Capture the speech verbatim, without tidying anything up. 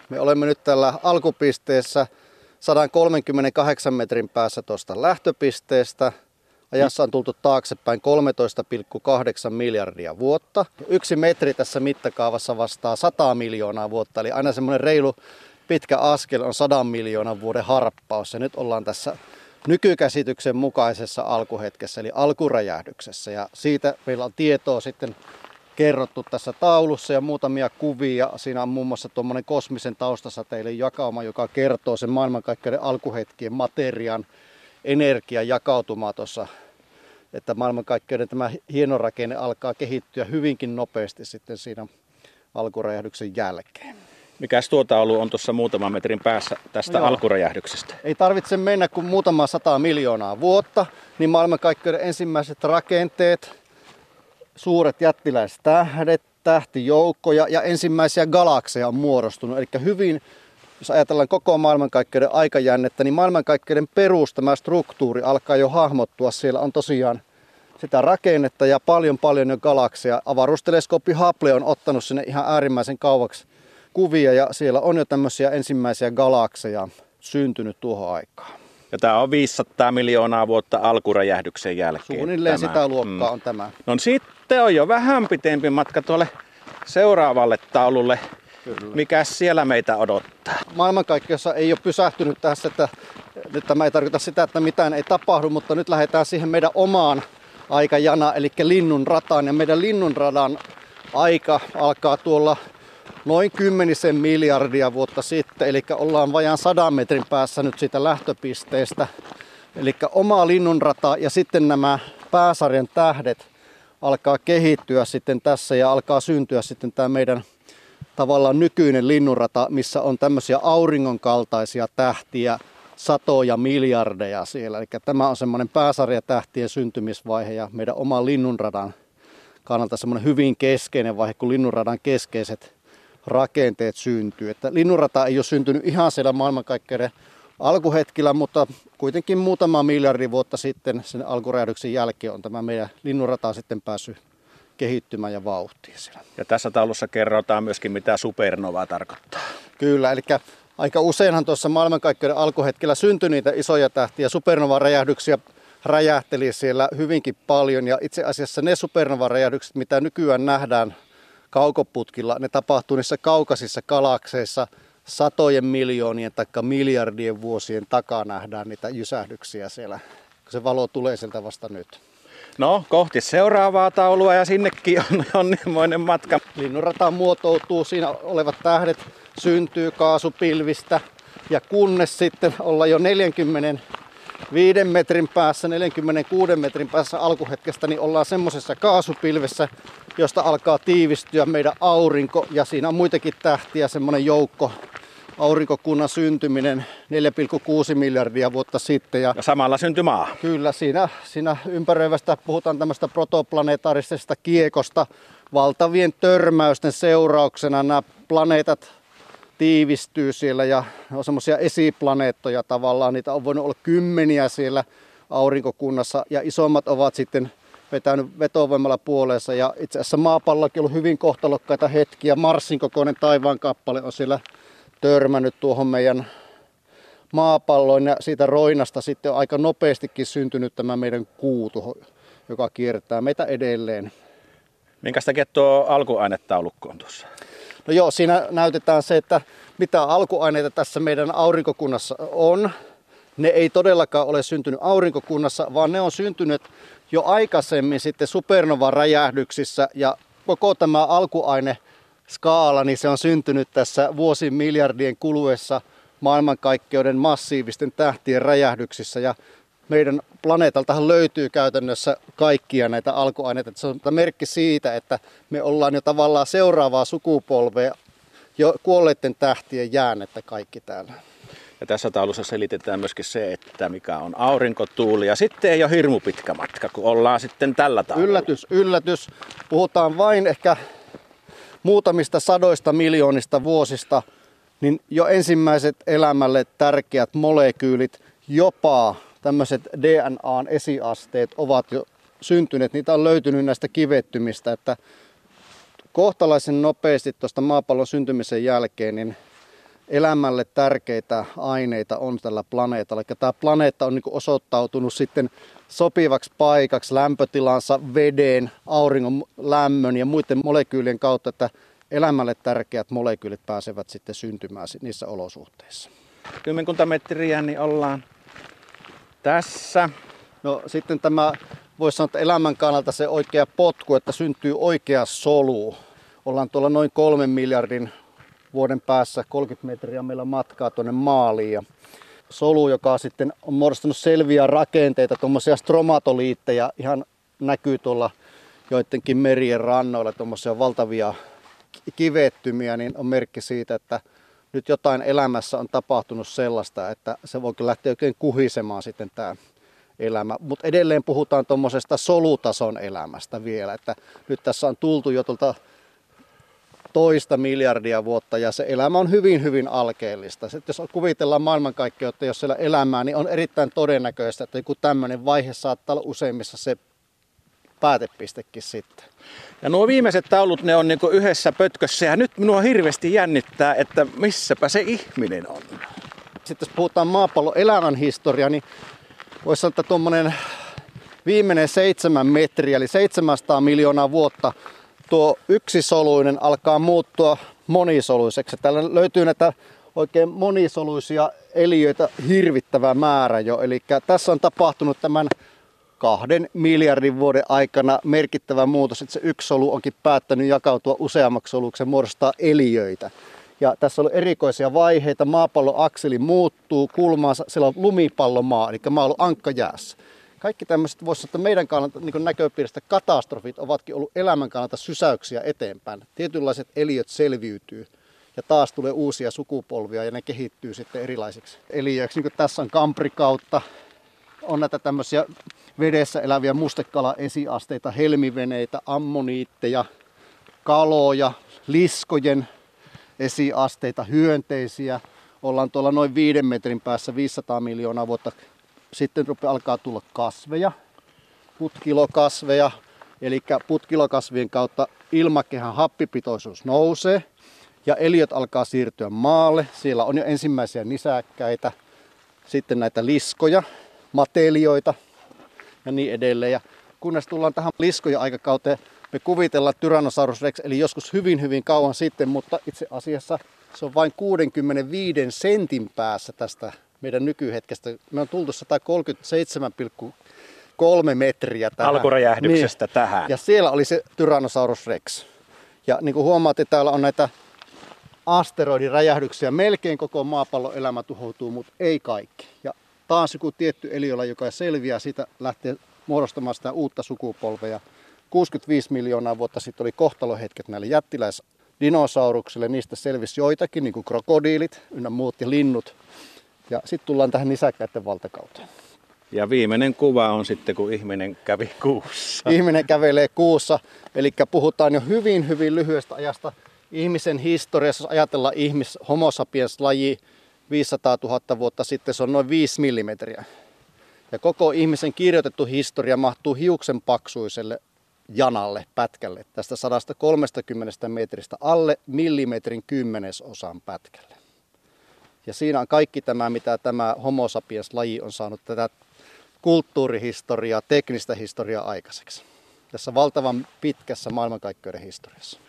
Me olemme nyt tällä alkupisteessä sata kolmekymmentäkahdeksan metrin päässä tuosta lähtöpisteestä. Ajassa on tultu taaksepäin kolmetoista pilkku kahdeksan miljardia vuotta. Yksi metri tässä mittakaavassa vastaa sata miljoonaa vuotta, eli aina semmoinen reilu pitkä askel on sadan miljoonan vuoden harppaus. Ja nyt ollaan tässä nykykäsityksen mukaisessa alkuhetkessä, eli alkuräjähdyksessä. Ja siitä meillä on tietoa sitten kerrottu tässä taulussa ja muutamia kuvia. Siinä on muun muassa tuommoinen kosmisen taustasäteilyn jakauma, joka kertoo sen maailmankaikkeuden alkuhetkien materiaan energian jakautumaa tuossa, että maailmankaikkeuden tämä hieno rakenne alkaa kehittyä hyvinkin nopeasti sitten siinä alkuräjähdyksen jälkeen. Mikäs tuo taulu on tuossa muutaman metrin päässä tästä no alkuräjähdyksestä? Ei tarvitse mennä kuin muutama sata miljoonaa vuotta, niin maailmankaikkeuden ensimmäiset rakenteet, suuret jättiläistähdet, tähtijoukkoja ja ensimmäisiä galakseja on muodostunut. Eli hyvin, jos ajatellaan koko maailmankaikkeuden aikajännettä, niin maailmankaikkeuden perus, tämä struktuuri alkaa jo hahmottua. Siellä on tosiaan sitä rakennetta ja paljon paljon jo galakseja. Avaruusteleskooppi Hubble on ottanut sinne ihan äärimmäisen kauaksi kuvia ja siellä on jo tämmöisiä ensimmäisiä galakseja syntynyt tuohon aikaan. Ja tämä on viisisataa miljoonaa vuotta alkuräjähdyksen jälkeen. Suunnilleen tämä. sitä luokkaa mm. on tämä. No sitten on jo vähän pitempi matka tuolle seuraavalle taululle. Kyllä. Mikäs siellä meitä odottaa? Maailmankaikkeudessa ei ole pysähtynyt tässä, että nyt tämä ei tarkoita sitä, että mitään ei tapahdu, mutta nyt lähdetään siihen meidän omaan aikajanaan, eli linnunrataan. Ja meidän linnunradan aika alkaa tuolla noin kymmenisen miljardia vuotta sitten, eli ollaan vajaan sadan metrin päässä nyt siitä lähtöpisteestä. Eli oma linnunrata ja sitten nämä pääsarjan tähdet alkaa kehittyä sitten tässä ja alkaa syntyä sitten tämä meidän tavallaan nykyinen linnunrata, missä on tämmöisiä auringon kaltaisia tähtiä, satoja miljardeja siellä. Eli tämä on semmoinen pääsarjatähtien syntymisvaihe ja meidän oman linnunradan kannalta semmoinen hyvin keskeinen vaihe, kun linnunradan keskeiset rakenteet syntyy. Että linnunrata ei ole syntynyt ihan siellä maailmankaikkeuden alkuhetkillä, mutta kuitenkin muutama miljardi vuotta sitten sen alkuräjähdyksen jälkeen on tämä meidän linnunrata sitten päässyt kehittymään ja vauhtiin siellä. Ja tässä taulussa kerrotaan myöskin, mitä supernova tarkoittaa. Kyllä, eli aika useinhan tuossa maailmankaikkeuden alkuhetkellä syntyi niitä isoja tähtiä. Supernova-räjähdyksiä räjähteli siellä hyvinkin paljon ja itse asiassa ne supernova-räjähdykset, mitä nykyään nähdään kaukoputkilla, ne tapahtuu niissä kaukaisissa galakseissa satojen miljoonien tai miljardien vuosien takaa nähdään niitä jysähdyksiä siellä, kun se valo tulee sieltä vasta nyt. No, kohti seuraavaa taulua ja sinnekin on onnemoinen matka. Linnunrataan muotoutuu, siinä olevat tähdet syntyy kaasupilvistä ja kunnes sitten ollaan jo neljänkymmenenviiden metrin päässä, neljänkymmenenkuuden metrin päässä alkuhetkestä, niin ollaan semmoisessa kaasupilvessä, josta alkaa tiivistyä meidän aurinko ja siinä on muitakin tähtiä, semmoinen joukko. Aurinkokunnan syntyminen neljä pilkku kuusi miljardia vuotta sitten. Ja, ja samalla syntyi maa. Kyllä, siinä, siinä ympäröivästä puhutaan tämmöistä protoplanetaarisesta kiekosta. Valtavien törmäysten seurauksena nämä planeetat tiivistyy siellä ja on semmoisia esiplaneettoja tavallaan. Niitä on voinut olla kymmeniä siellä aurinkokunnassa ja isommat ovat sitten vetänyt vetovoimalla puoleensa. Ja itse asiassa maapallollakin on ollut hyvin kohtalokkaita hetkiä. Marsin kokoinen taivaankappale on siellä törmännyt tuohon meidän maapalloon ja siitä roinasta sitten on aika nopeastikin syntynyt tämä meidän kuu tuohon, joka kiertää meitä edelleen. Minkäs takia tuo alkuainetaulukko on tuossa? No joo, siinä näytetään se, että mitä alkuaineita tässä meidän aurinkokunnassa on. Ne ei todellakaan ole syntynyt aurinkokunnassa, vaan ne on syntynyt jo aikaisemmin sitten supernova-räjähdyksissä ja koko tämä alkuaine skaala, niin se on syntynyt tässä vuosien miljardien kuluessa maailmankaikkeuden massiivisten tähtien räjähdyksissä. Ja meidän planeetaltahan löytyy käytännössä kaikkia näitä alkuaineita. Se on merkki siitä, että me ollaan jo tavallaan seuraavaa sukupolvea, jo kuolleiden tähtien jäännettä kaikki täällä. Ja tässä taulussa selitetään myöskin se, että mikä on aurinkotuuli. Ja sitten ei ole hirmu pitkä matka, kun ollaan sitten tällä taululla. Yllätys, yllätys. Puhutaan vain ehkä muutamista sadoista miljoonista vuosista, niin jo ensimmäiset elämälle tärkeät molekyylit, jopa tämmöiset D N A:n esiasteet ovat jo syntyneet. Niitä on löytynyt näistä kivettymistä, että kohtalaisen nopeasti tuosta maapallon syntymisen jälkeen niin elämälle tärkeitä aineita on tällä planeetalla. Eli tämä planeetta on niin kuin osoittautunut sitten sopivaksi paikaksi lämpötilansa, veden, auringon lämmön ja muiden molekyylien kautta, että elämälle tärkeät molekyylit pääsevät sitten syntymään niissä olosuhteissa. Kymmenkunta metriä, niin ollaan tässä. No sitten tämä, voisi sanoa, että elämän kannalta se oikea potku, että syntyy oikea solu. Ollaan tuolla noin kolmen miljardin vuoden päässä, kolmekymmentä metriä meillä matkaa tuonne maaliin. Ja solu, joka sitten on muodostunut selviä rakenteita, tuommoisia stromatoliitteja, ihan näkyy tuolla joidenkin merien rannoilla, tuommoisia valtavia kivettymiä, niin on merkki siitä, että nyt jotain elämässä on tapahtunut sellaista, että se voi lähteä oikein kuhisemaan sitten tämä elämä. Mutta edelleen puhutaan tuommoisesta solutason elämästä vielä, että nyt tässä on tultu jo tuolta toista miljardia vuotta ja se elämä on hyvin, hyvin alkeellista. Sitten jos kuvitellaan maailmankaikkeutta, jos siellä elämää, niin on erittäin todennäköistä, että joku tämmöinen vaihe saattaa olla useimmissa se päätepistekin sitten. Ja nuo viimeiset taulut, ne on niin kuin yhdessä pötkössä ja nyt minua hirveästi jännittää, että missäpä se ihminen on. Sitten jos puhutaan maapallon elämän historia, niin voisi sanoa, että tuommoinen viimeinen seitsemän metriä, eli seitsemänsataa miljoonaa vuotta, tuo yksisoluinen alkaa muuttua monisoluiseksi. Täällä löytyy näitä oikein monisoluisia eliöitä hirvittävä määrä jo. Eli tässä on tapahtunut tämän kahden miljardin vuoden aikana merkittävä muutos, että se yksi solu onkin päättänyt jakautua useammaksi soluksi ja muodostaa eliöitä. Ja tässä on ollut erikoisia vaiheita, maapallon akseli muuttuu, kulmaansa, siellä on lumipallomaa, eli maa on ollut ankkajäässä. Kaikki tämmöiset, voisi sanoa, että meidän kannalta niin näköpiiristä katastrofit ovatkin ollut elämän kannalta sysäyksiä eteenpäin. Tietynlaiset eliöt selviytyy ja taas tulee uusia sukupolvia ja ne kehittyy sitten erilaisiksi eliöiksi. Niin kuin tässä on kamprikautta, on näitä tämmöisiä vedessä eläviä mustekala-esiasteita, helmiveneitä, ammoniitteja, kaloja, liskojen esiasteita, hyönteisiä. Ollaan tuolla noin viiden metrin päässä viisisataa miljoonaa vuotta. Sitten rupeaa alkaa tulla kasveja, putkilokasveja, eli putkilokasvien kautta ilmakehän happipitoisuus nousee ja eliöt alkaa siirtyä maalle. Siellä on jo ensimmäisiä nisäkkäitä, sitten näitä liskoja, matelioita ja niin edelleen. Ja kunnes tullaan tähän liskojen aikakauteen, me kuvitellaan Tyrannosaurus rex, eli joskus hyvin hyvin kauan sitten, mutta itse asiassa se on vain kuudenkymmenenviiden sentin päässä tästä meidän nykyhetkestä. Me on tultu sata kolmekymmentäseitsemän pilkku kolme metriä tähän. Alkuräjähdyksestä niin. Tähän. Ja siellä oli se Tyrannosaurus rex. Ja niin kuin huomaatte, täällä on näitä asteroidiräjähdyksiä. Melkein koko maapallon elämä tuhoutuu, mutta ei kaikki. Ja taas joku tietty eliöla, joka selviää, siitä lähtee muodostamaan sitä uutta sukupolvea. kuusikymmentäviisi miljoonaa vuotta sitten oli kohtalohetket näille jättiläisdinosauruksille. Niistä selvisi joitakin, niin kuin krokodiilit ynnä muut ja linnut. Ja sitten tullaan tähän nisäkkäiden valtakauteen. Ja viimeinen kuva on sitten, kun ihminen kävi kuussa. Ihminen kävelee kuussa, eli puhutaan jo hyvin, hyvin lyhyestä ajasta. Ihmisen historiassa, jos ajatellaan ihmis, homo sapiens-laji viisisataatuhatta vuotta sitten, se on noin viisi millimetriä. Ja koko ihmisen kirjoitettu historia mahtuu hiuksen paksuiselle janalle, pätkälle, tästä sata kolmekymmentä metristä alle millimetrin kymmenesosan pätkälle. Ja siinä on kaikki tämä, mitä tämä homo sapiens-laji on saanut tätä kulttuurihistoriaa, teknistä historiaa aikaiseksi. Tässä valtavan pitkässä maailmankaikkeuden historiassa.